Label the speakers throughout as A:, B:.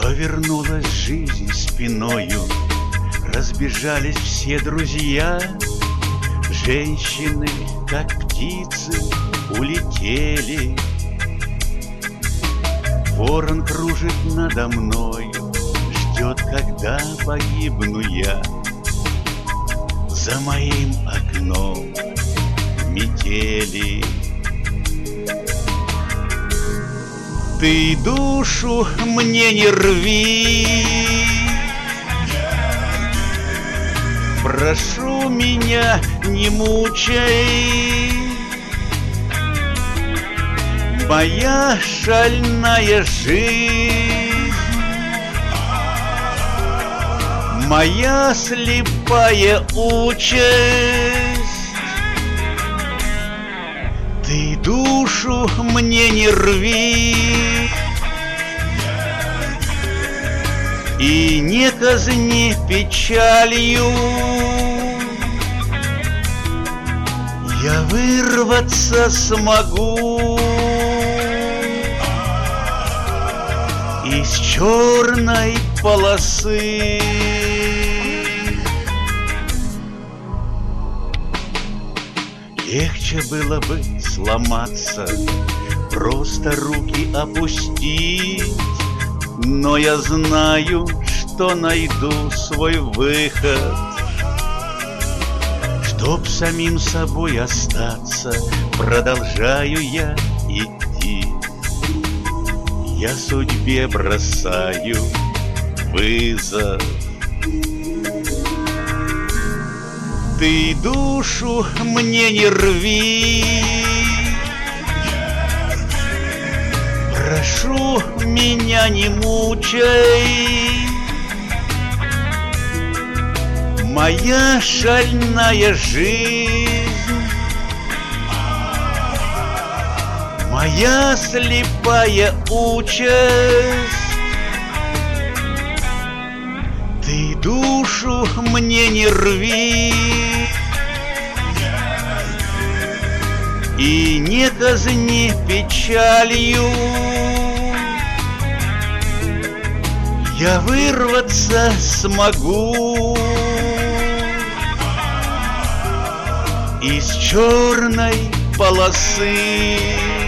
A: Повернулась жизнь спиною, разбежались все друзья. Женщины, как птицы, улетели. Ворон кружит надо мною, ждет, когда погибну я. За моим окном метели. Ты душу мне не рви, прошу меня, не мучай. Моя шальная жизнь, моя слепая участь. Ты душу мне не рви и не казни печалью. Я вырваться смогу из черной полосы. Легче было бы сломаться, просто руки опустить. Но я знаю, что найду свой выход. Чтоб самим собой остаться, продолжаю я идти. Я судьбе бросаю вызов. Ты душу мне не рви, прошу меня не мучай. Моя шальная жизнь, моя слепая участь. Ты душу мне не рви и не казни печалью. Я вырваться смогу из черной полосы.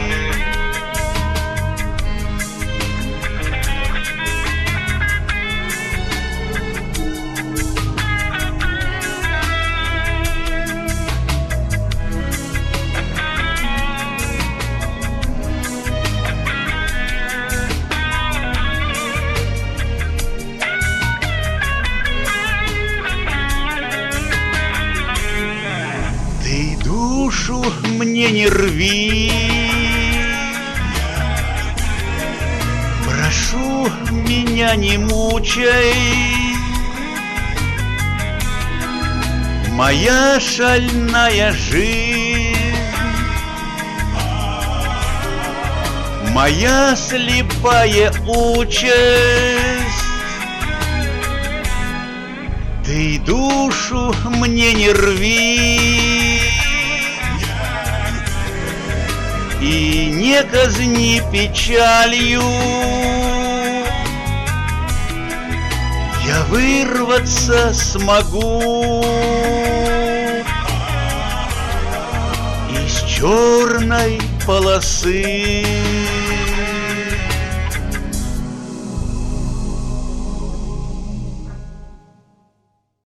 A: Душу мне не рви, прошу меня не мучай. Моя шальная жизнь, моя слепая участь. Ты душу мне не рви и не казни печалью. Я вырваться смогу из черной полосы.